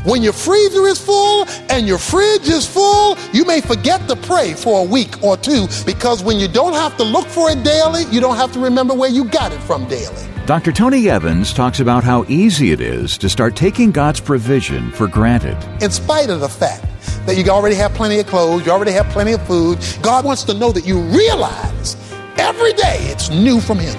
When your freezer is full and your fridge is full, you may forget to pray for a week or two, because when you don't have to look for it daily, you don't have to remember where you got it from daily. Dr. Tony Evans talks about how easy it is to start taking God's provision for granted. In spite of the fact that you already have plenty of clothes, you already have plenty of food, God wants to know that you realize every day it's new from Him.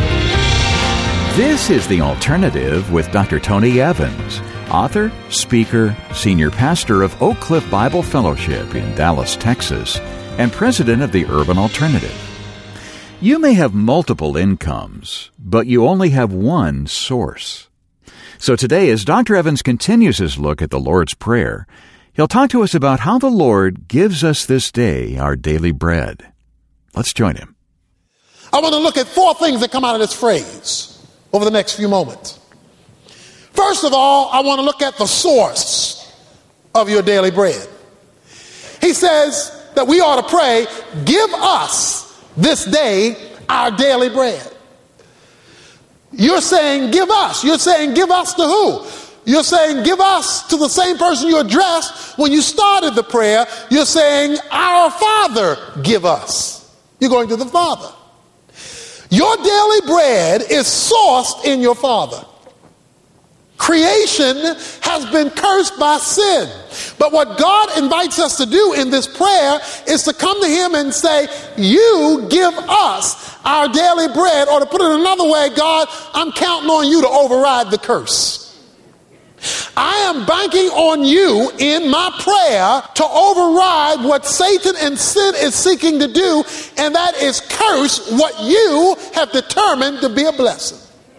This is The Alternative with Dr. Tony Evans, author, speaker, senior pastor of Oak Cliff Bible Fellowship in Dallas, Texas, and president of the Urban Alternative. You may have multiple incomes, but you only have one source. So today, as Dr. Evans continues his look at the Lord's Prayer, he'll talk to us about how the Lord gives us this day our daily bread. Let's join him. I want to look at 4 things that come out of this phrase over the next few moments. First of all, I want to look at the source of your daily bread. He says that we ought to pray, give us this day our daily bread. You're saying give us. You're saying give us to who? You're saying give us to the same person you addressed when you started the prayer. You're saying our Father give us. You're going to the Father. Your daily bread is sourced in your Father. Creation has been cursed by sin. But what God invites us to do in this prayer is to come to Him and say, you give us our daily bread. Or to put it another way, God, I'm counting on you to override the curse. I am banking on you in my prayer to override what Satan and sin is seeking to do, and that is curse what you have determined to be a blessing.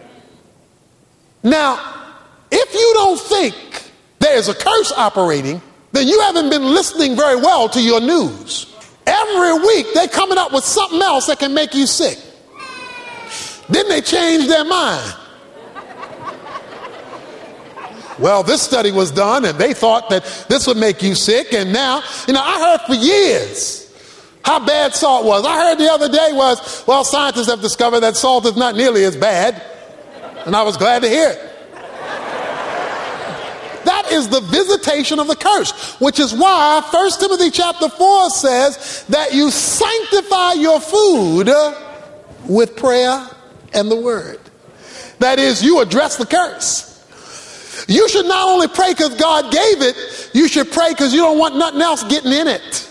Now, if you don't think there's a curse operating, then you haven't been listening very well to your news. Every week they're coming up with something else that can make you sick. Then they change their mind. Well, this study was done and they thought that this would make you sick, and now, I heard for years how bad salt was. I heard the other day well, scientists have discovered that salt is not nearly as bad, and I was glad to hear it. That is the visitation of the curse, which is why 1 Timothy chapter 4 says that you sanctify your food with prayer and the word. That is, you address the curse. You should not only pray because God gave it, you should pray because you don't want nothing else getting in it.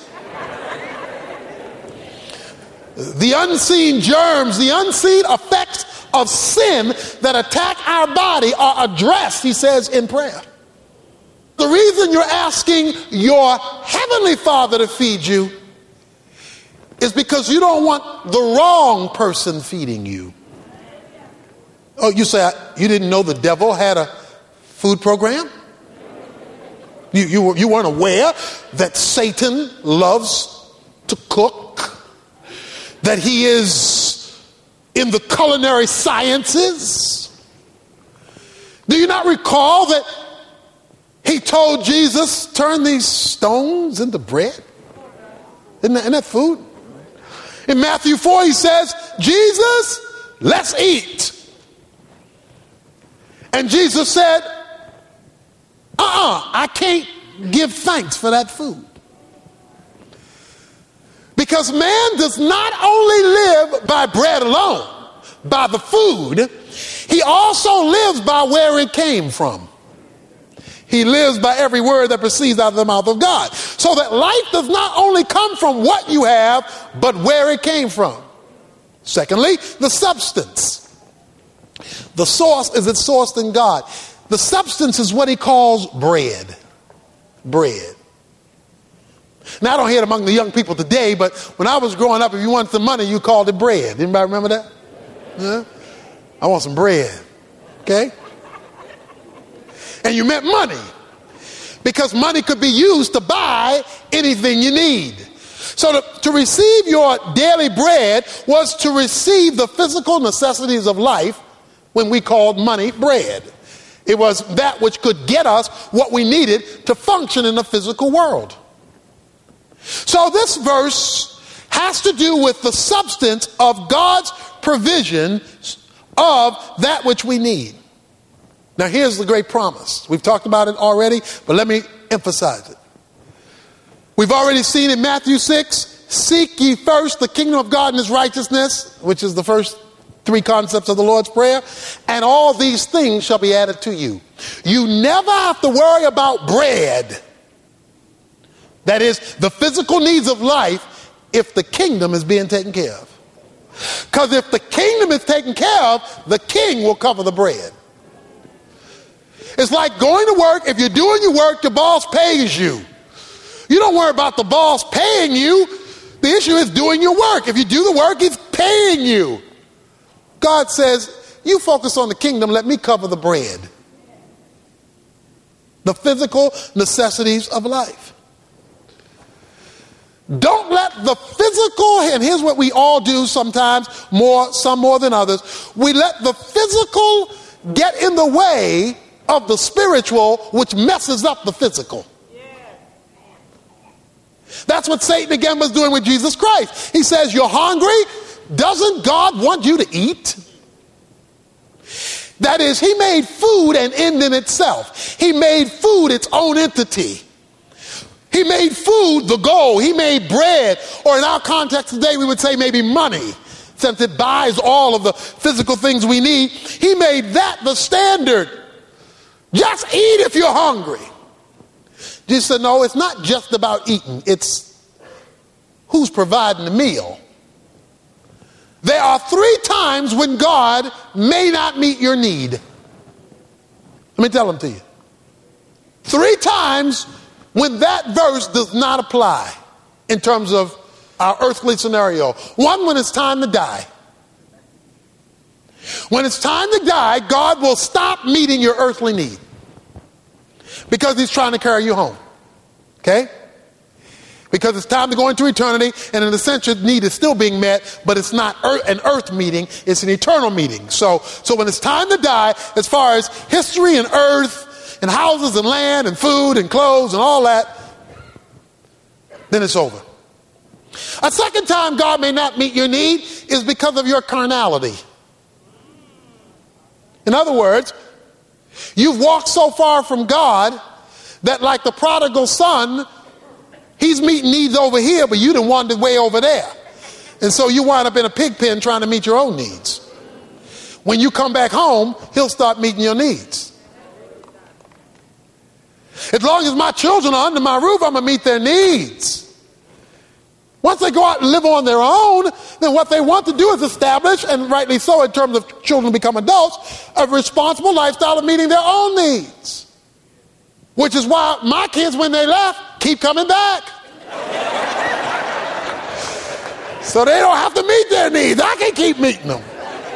The unseen germs, the unseen effects of sin that attack our body are addressed, he says, in prayer. The reason you're asking your heavenly Father to feed you is because you don't want the wrong person feeding you. Oh, you say, you didn't know the devil had a food program? You weren't aware that Satan loves to cook? That he is in the culinary sciences? Do you not recall that he told Jesus, turn these stones into bread? Isn't that food? In Matthew 4, he says, Jesus, let's eat. And Jesus said, I can't give thanks for that food. Because man does not only live by bread alone, by the food, he also lives by where it came from. He lives by every word that proceeds out of the mouth of God. So that life does not only come from what you have, but where it came from. Secondly, the substance. The source is it's sourced in God. The substance is what he calls bread. Bread. Now, I don't hear it among the young people today, but when I was growing up, if you wanted some money, you called it bread. Anybody remember that? Yeah? I want some bread. Okay? And you meant money, because money could be used to buy anything you need. So to receive your daily bread was to receive the physical necessities of life, when we called money bread. It was that which could get us what we needed to function in the physical world. So this verse has to do with the substance of God's provision of that which we need. Now here's the great promise. We've talked about it already, but let me emphasize it. We've already seen in Matthew 6, seek ye first the kingdom of God and his righteousness, which is the first three concepts of the Lord's Prayer, and all these things shall be added to you. You never have to worry about bread. That is, the physical needs of life, if the kingdom is being taken care of. Because if the kingdom is taken care of, the king will cover the bread. It's like going to work. If you're doing your work, the boss pays you. You don't worry about the boss paying you. The issue is doing your work. If you do the work, he's paying you. God says, you focus on the kingdom, let me cover the bread. The physical necessities of life. Don't let the physical, and here's what we all do sometimes, some more than others. We let the physical get in the way of the spiritual, which messes up the physical. That's what Satan again was doing with Jesus Christ. He says, you're hungry? Doesn't God want you to eat? That is, he made food an end in itself. He made food its own entity. He made food the goal. He made bread, or in our context today, we would say maybe money, since it buys all of the physical things we need. He made that the standard. Just eat if you're hungry. Jesus said, no, it's not just about eating. It's who's providing the meal. There are 3 times when God may not meet your need. Let me tell them to you. 3 times when that verse does not apply in terms of our earthly scenario. One, when it's time to die. When it's time to die, God will stop meeting your earthly need because he's trying to carry you home. Okay? Because it's time to go into eternity, and in a sense your need is still being met, but it's not an earth meeting, it's an eternal meeting. So when it's time to die, as far as history and earth and houses and land and food and clothes and all that, then it's over. A second time God may not meet your need is because of your carnality. In other words, you've walked so far from God that, like the prodigal son, he's meeting needs over here, but you done wandered way over there. And so you wind up in a pig pen trying to meet your own needs. When you come back home, he'll start meeting your needs. As long as my children are under my roof, I'm going to meet their needs. Once they go out and live on their own, then what they want to do is establish, and rightly so in terms of children become adults, a responsible lifestyle of meeting their own needs. Which is why my kids, when they left, keep coming back. So they don't have to meet their needs. I can keep meeting them.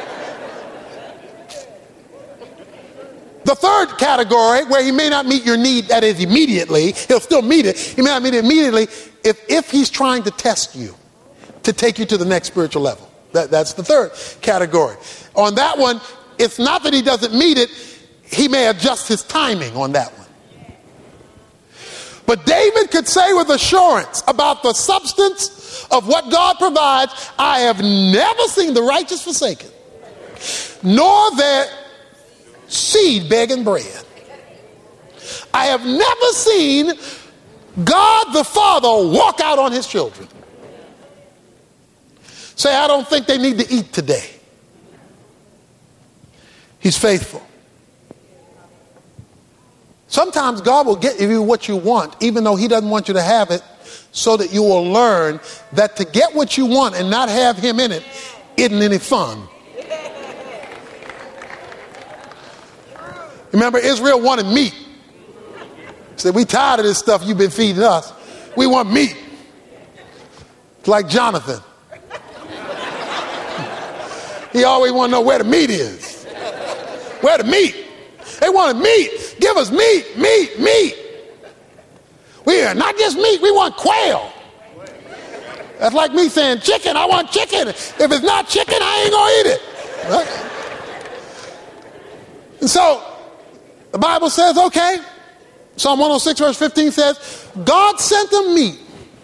The third category, where he may not meet your need, that is immediately, he'll still meet it. He may not meet it immediately if he's trying to test you, to take you to the next spiritual level. That's the third category. On that one, it's not that he doesn't meet it, he may adjust his timing on that one. But David could say with assurance about the substance of what God provides, I have never seen the righteous forsaken, nor their seed begging bread. I have never seen God the Father walk out on his children. Say, I don't think they need to eat today. He's faithful. Sometimes God will get you what you want, even though he doesn't want you to have it, so that you will learn that to get what you want and not have him in it isn't any fun. Remember, Israel wanted meat. He said, we tired of this stuff you've been feeding us. We want meat. It's like Jonathan. He always want to know where the meat is. Where the meat? They wanted meat. Give us meat, meat, meat. We are not just meat, we want quail. That's like me saying chicken, I want chicken. If it's not chicken, I ain't gonna eat it. Right? And so, the Bible says, okay, Psalm 106 verse 15 says, God sent them meat,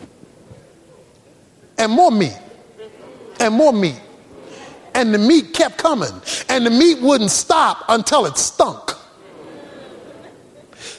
and more meat, and more meat. And the meat kept coming, and the meat wouldn't stop until it stunk.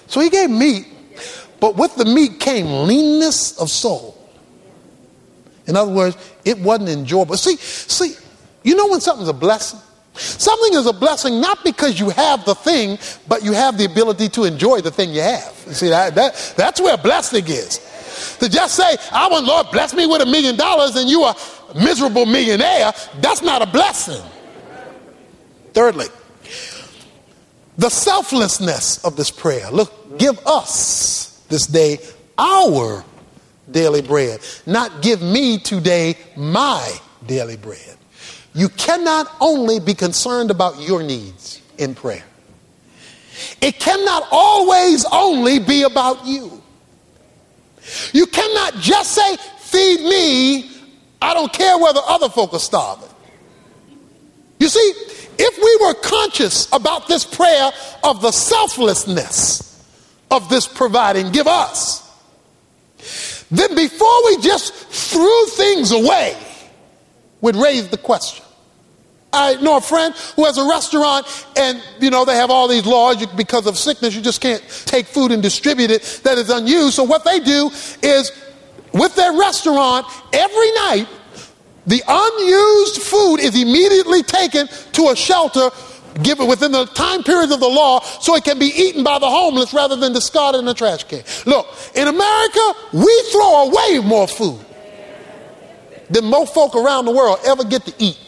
So he gave meat, but with the meat came leanness of soul. In other words, it wasn't enjoyable. See, you know when something's a blessing? Something is a blessing not because you have the thing, but you have the ability to enjoy the thing you have. You see, that's where blessing is. To just say, I want Lord bless me with $1 million and you are a miserable millionaire, that's not a blessing. Thirdly, the selflessness of this prayer. Look, give us this day our daily bread. Not give me today my daily bread. You cannot only be concerned about your needs in prayer. It cannot always only be about you. You cannot just say, feed me, I don't care whether other folk are starving. You see, if we were conscious about this prayer of the selflessness of this providing, give us, then before we just threw things away, we'd raise the question. I know a friend who has a restaurant and, they have all these laws because of sickness. You just can't take food and distribute it that is unused. So what they do is with their restaurant, every night, the unused food is immediately taken to a shelter given within the time period of the law so it can be eaten by the homeless rather than discarded in a trash can. Look, in America, we throw away more food than most folk around the world ever get to eat.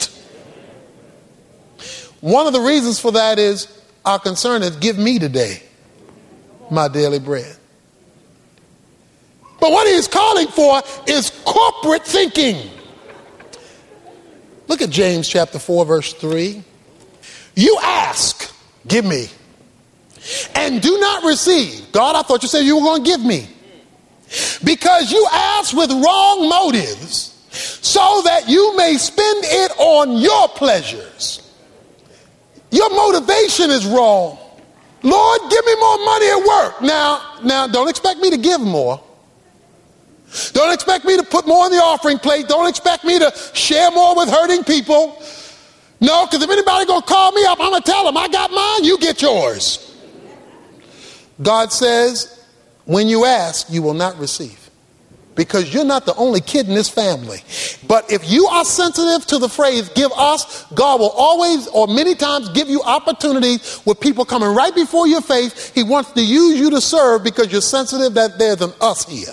One of the reasons for that is our concern is give me today my daily bread. But what he is calling for is corporate thinking. Look at James chapter 4, verse 3. You ask, give me, and do not receive. God, I thought you said you were going to give me. Because you ask with wrong motives, so that you may spend it on your pleasures. Your motivation is wrong. Lord, give me more money at work. Now, don't expect me to give more. Don't expect me to put more on the offering plate. Don't expect me to share more with hurting people. No, because if anybody going to call me up, I'm going to tell them, I got mine, you get yours. God says, when you ask, you will not receive. Because you're not the only kid in this family. But if you are sensitive to the phrase, give us, God will always or many times give you opportunities with people coming right before your face. He wants to use you to serve because you're sensitive that there's an us here.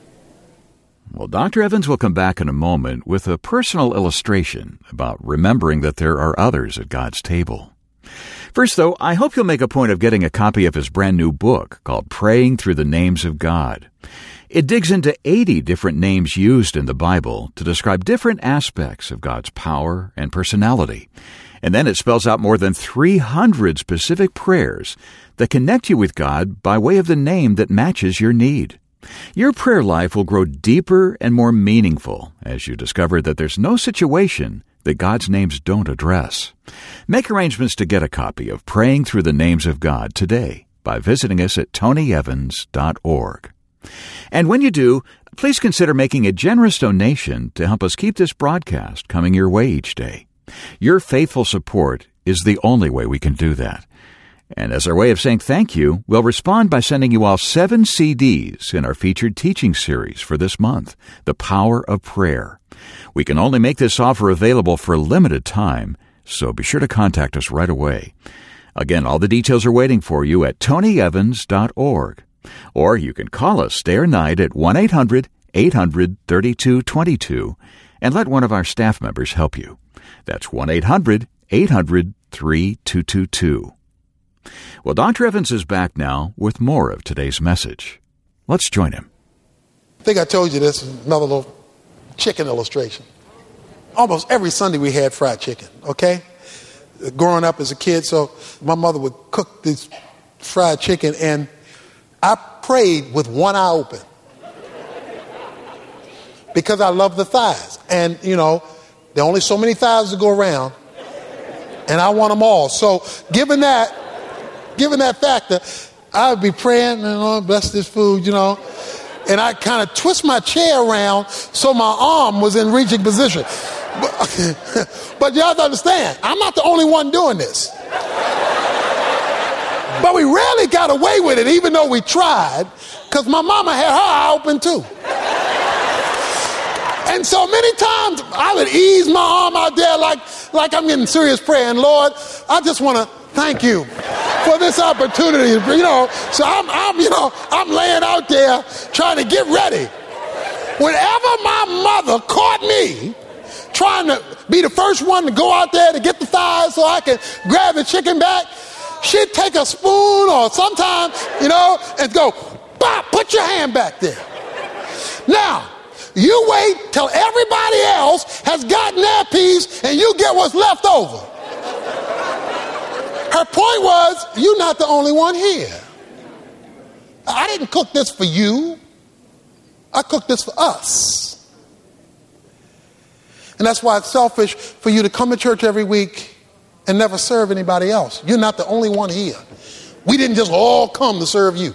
Well, Dr. Evans will come back in a moment with a personal illustration about remembering that there are others at God's table. First, though, I hope you'll make a point of getting a copy of his brand new book called Praying Through the Names of God. It digs into 80 different names used in the Bible to describe different aspects of God's power and personality. And then it spells out more than 300 specific prayers that connect you with God by way of the name that matches your need. Your prayer life will grow deeper and more meaningful as you discover that there's no situation that God's names don't address. Make arrangements to get a copy of Praying Through the Names of God today by visiting us at tonyevans.org. And when you do, please consider making a generous donation to help us keep this broadcast coming your way each day. Your faithful support is the only way we can do that. And as our way of saying thank you, we'll respond by sending you all 7 CDs in our featured teaching series for this month, The Power of Prayer. We can only make this offer available for a limited time, so be sure to contact us right away. Again, all the details are waiting for you at tonyevans.org. Or you can call us day or night at 1-800-800-3222 and let one of our staff members help you. That's 1-800-800-3222. Well, Dr. Evans is back now with more of today's message. Let's join him. I think I told you this, another little chicken illustration. Almost every Sunday we had fried chicken, okay? Growing up as a kid, so my mother would cook this fried chicken, and I prayed with one eye open because I love the thighs. And, there are only so many thighs to go around, and I want them all. So given that factor, I would be praying, Lord, bless this food, and I kind of twist my chair around so my arm was in reaching position. But you have to understand, I'm not the only one doing this. But we rarely got away with it, even though we tried, because my mama had her eye open too. And so many times I would ease my arm out there like I'm getting serious prayer. And Lord, I just want to thank you for this opportunity. So I'm laying out there trying to get ready. Whenever my mother caught me trying to be the first one to go out there to get the thighs so I can grab the chicken back, she'd take a spoon or sometimes, and go, "Bop, put your hand back there." Now, you wait till everybody else has gotten their piece and you get what's left over. Her point was, you're not the only one here. I didn't cook this for you. I cooked this for us. And that's why it's selfish for you to come to church every week and never serve anybody else. You're not the only one here. We didn't just all come to serve you.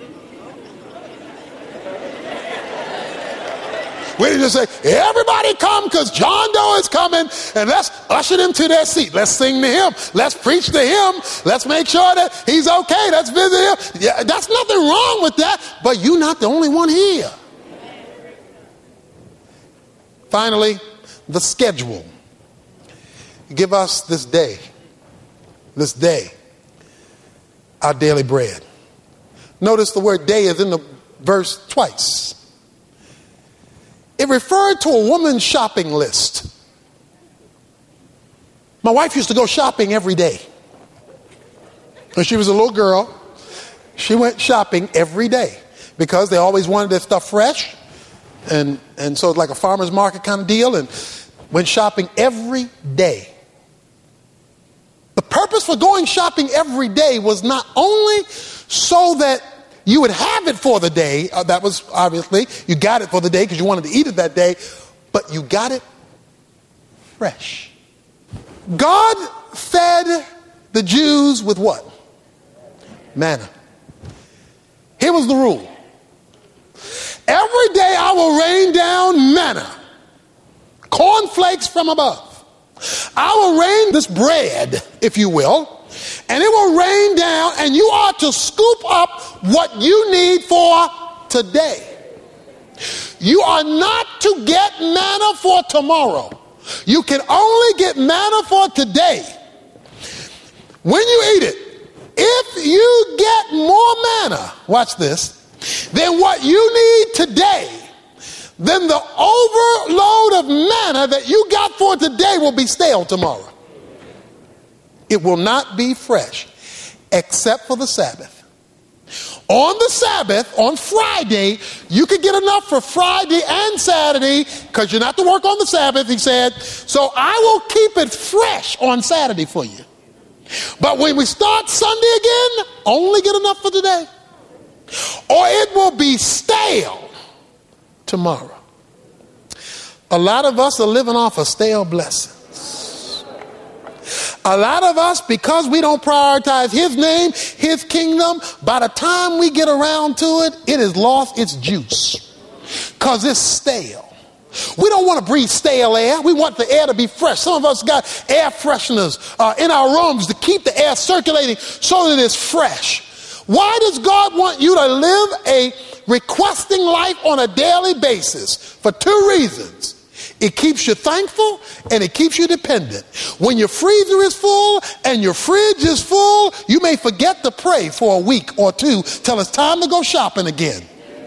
We didn't just say, everybody come because John Doe is coming and let's usher them to their seat. Let's sing to him. Let's preach to him. Let's make sure that he's okay. Let's visit him. Yeah, that's nothing wrong with that, but you're not the only one here. Finally, the schedule. Give us this day, our daily bread. Notice the word day is in the verse twice. It referred to a woman's shopping list. My wife used to go shopping every day. When she was a little girl, she went shopping every day because they always wanted their stuff fresh. And so it's like a farmer's market kind of deal, and went shopping every day. The purpose for going shopping every day was not only so that you would have it for the day. That was obviously, you got it for the day because you wanted to eat it that day, but you got it fresh. God fed the Jews with what? Manna. Here was the rule. Every day I will rain down manna, cornflakes from above. I will rain this bread, if you will, and it will rain down, and you are to scoop up what you need for today. You are not to get manna for tomorrow. You can only get manna for today. When you eat it, if you get more manna, watch this, than what you need today, then the overload of manna that you got for today will be stale tomorrow. It will not be fresh, except for the Sabbath. On the Sabbath, on Friday, you could get enough for Friday and Saturday because you're not to work on the Sabbath, he said. So I will keep it fresh on Saturday for you. But when we start Sunday again, only get enough for today. Or it will be stale tomorrow. A lot of us are living off a stale blessing. A lot of us, because we don't prioritize his name, his kingdom, by the time we get around to it, it has lost its juice because it's stale. We don't want to breathe stale air. We want the air to be fresh. Some of us got air fresheners in our rooms to keep the air circulating so that it's fresh. Why does God want you to live a requesting life on a daily basis? For two reasons. It keeps you thankful and it keeps you dependent. When your freezer is full and your fridge is full, you may forget to pray for a week or two till it's time to go shopping again.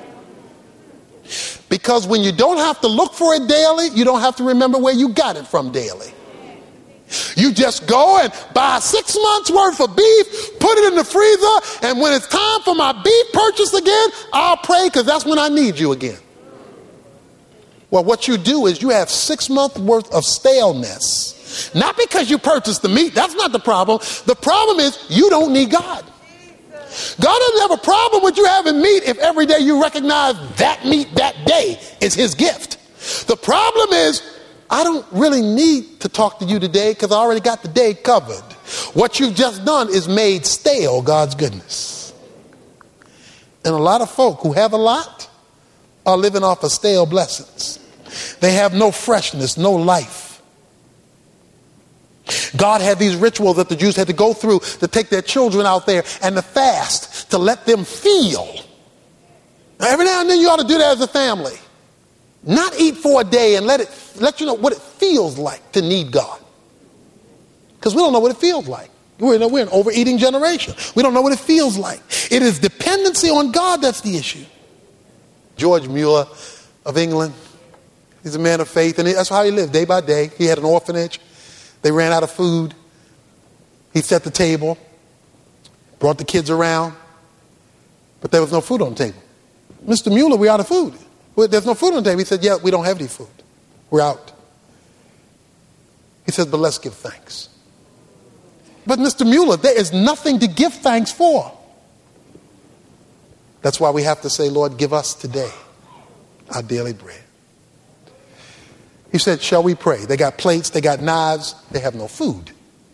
Because when you don't have to look for it daily, you don't have to remember where you got it from daily. You just go and buy 6 months worth of beef, put it in the freezer, and when it's time for my beef purchase again, I'll pray because that's when I need you again. Well, what you do is you have 6 months worth of staleness. Not because you purchased the meat. That's not the problem. The problem is you don't need God. God doesn't have a problem with you having meat if every day you recognize that meat that day is his gift. The problem is I don't really need to talk to you today because I already got the day covered. What you've just done is made stale God's goodness. And a lot of folk who have a lot are living off of stale blessings. They have no freshness, no life. God had these rituals that the Jews had to go through to take their children out there and to fast, to let them feel. Now, every now and then you ought to do that as a family. Not eat for a day and let you know what it feels like to need God. Because we don't know what it feels like. We're an overeating generation. We don't know what it feels like. It is dependency on God that's the issue. George Mueller of England, he's a man of faith, and that's how he lived day by day. He had an orphanage. They ran out of food. He set the table, brought the kids around, but there was no food on the table. Mr. Mueller, we're out of food. There's no food on the table. He said, yeah, we don't have any food. We're out. He said, but let's give thanks. But Mr. Mueller, there is nothing to give thanks for. That's why we have to say, Lord, give us today our daily bread. He said, shall we pray? They got plates, they got knives, they have no food.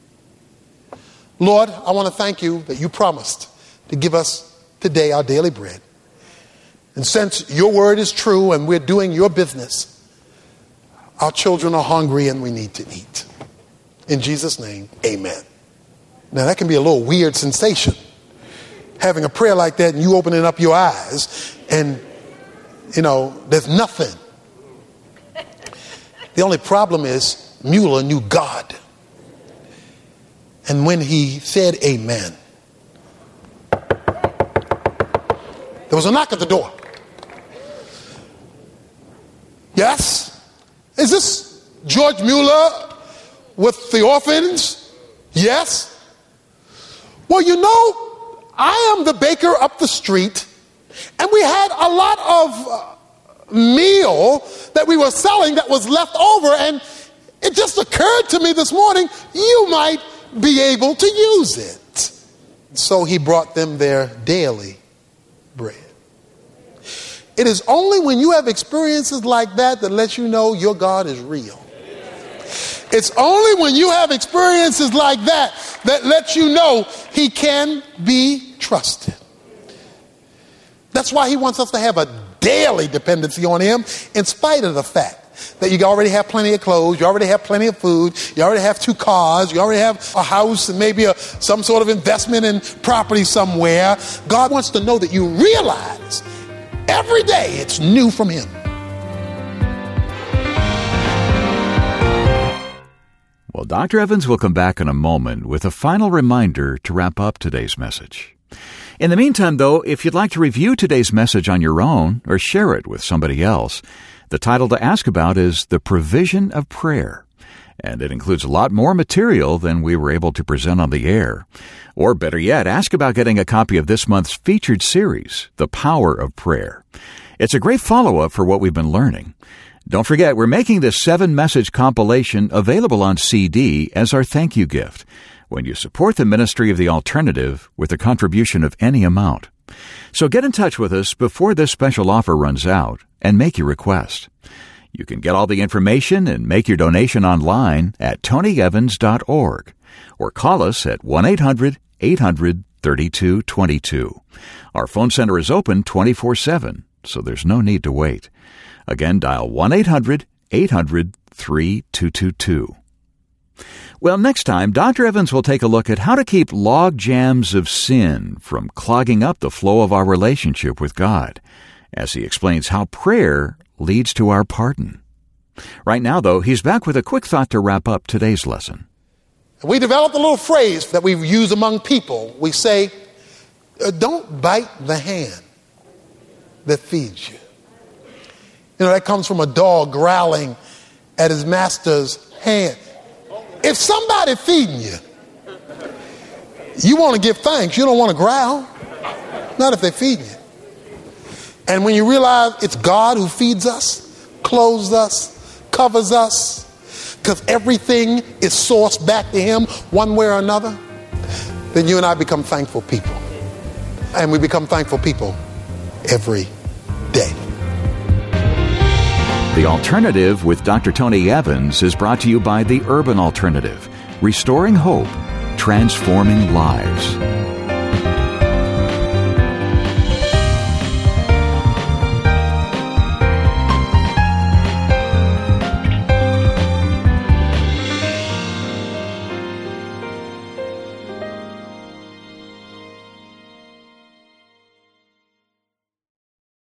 Lord, I want to thank you that you promised to give us today our daily bread. And since your word is true and we're doing your business, our children are hungry and we need to eat. In Jesus' name, amen. Now that can be a little weird sensation, having a prayer like that and you opening up your eyes and, there's nothing. The only problem is Mueller knew God. And when he said amen, there was a knock at the door. Yes? Is this George Mueller with the orphans? Yes? Well, I am the baker up the street, and we had a lot of meal that we were selling that was left over, and it just occurred to me this morning, you might be able to use it. So he brought them their daily bread. It is only when you have experiences like that that lets you know your God is real. It's only when you have experiences like that that lets you know he can be trusted. That's why he wants us to have a daily dependency on him in spite of the fact that you already have plenty of clothes, you already have plenty of food, you already have 2 cars, you already have a house and maybe some sort of investment in property somewhere. God wants to know that you realize every day it's new from him. Well, Dr. Evans will come back in a moment with a final reminder to wrap up today's message. In the meantime, though, if you'd like to review today's message on your own or share it with somebody else, the title to ask about is The Provision of Prayer, and it includes a lot more material than we were able to present on the air. Or better yet, ask about getting a copy of this month's featured series, The Power of Prayer. It's a great follow-up for what we've been learning. Don't forget, we're making this 7-message compilation available on CD as our thank you gift when you support the ministry of The Alternative with a contribution of any amount. So get in touch with us before this special offer runs out and make your request. You can get all the information and make your donation online at tonyevans.org or call us at 1-800-800-3222. Our phone center is open 24/7, so there's no need to wait. Again, dial 1-800-800-3222. Well, next time, Dr. Evans will take a look at how to keep log jams of sin from clogging up the flow of our relationship with God, as he explains how prayer leads to our pardon. Right now, though, he's back with a quick thought to wrap up today's lesson. We developed a little phrase that we use among people. We say, don't bite the hand that feeds you. That comes from a dog growling at his master's hand. If somebody feeding you, you want to give thanks. You don't want to growl. Not if they're feeding you. And when you realize it's God who feeds us, clothes us, covers us, because everything is sourced back to him one way or another, then you and I become thankful people. And we become thankful people every day. The Alternative with Dr. Tony Evans is brought to you by the Urban Alternative, restoring hope, transforming lives.